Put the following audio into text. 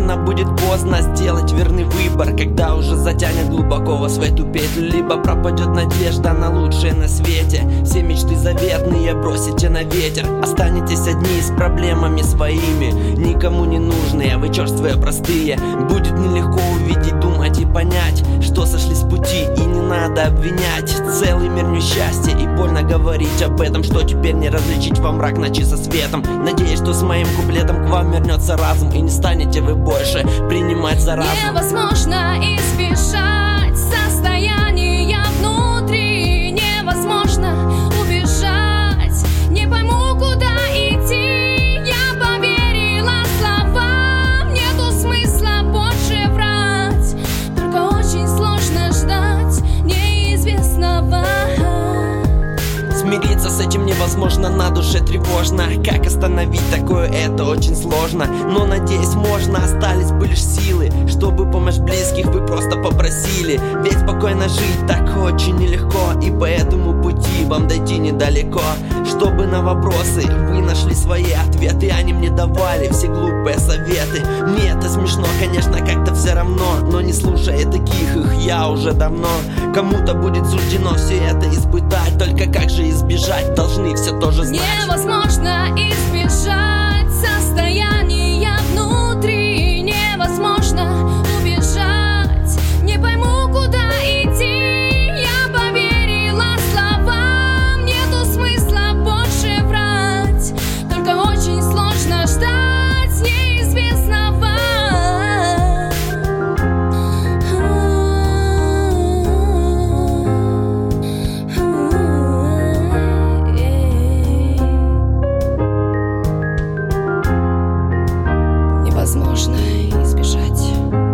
рано будет поздно сделать верный выбор, когда уже затянет глубоко вас в эту петлю. Либо пропадет надежда на лучшее на свете, все мечты заветные бросите на ветер. Останетесь одни с проблемами своими, никому не нужные, вы черствые простые. Будет нелегко увидеть, думать и понять, что сошли с пути и не надо обвинять. Целый мир несчастья и больно говорить об этом, что теперь не различить во мрак ночи со светом. Надеюсь, что с моим куплетом к вам вернется разум, и не станете вы больше принимать за разум. Невозможно избежать состояния внутри, невозможно убежать, не пойму, куда идти. Я поверила словам, нету смысла больше врать, только очень сложно ждать неизвестного. Смириться с этим невозможно, на душе тревожно. Как остановить такое, это очень сложно. Но надеюсь, можно, остались бы лишь силы, чтобы помощь близких вы просто попросили. Ведь спокойно жить так очень нелегко, и по этому пути вам дойти недалеко. Чтобы на вопросы вы нашли свои ответы, они мне давали все глупые советы. Мне это смешно, конечно, как-то все равно, но не слушая таких, их я уже давно. Кому-то будет суждено все это испытать, только как же избежать, должны все тоже знать. Невозможно избежать состояния внутри, невозможно убежать, не пойму, куда идти. Я поверила словам, нету смысла больше врать, только очень сложно ждать неизвестного. Невозможно избежать.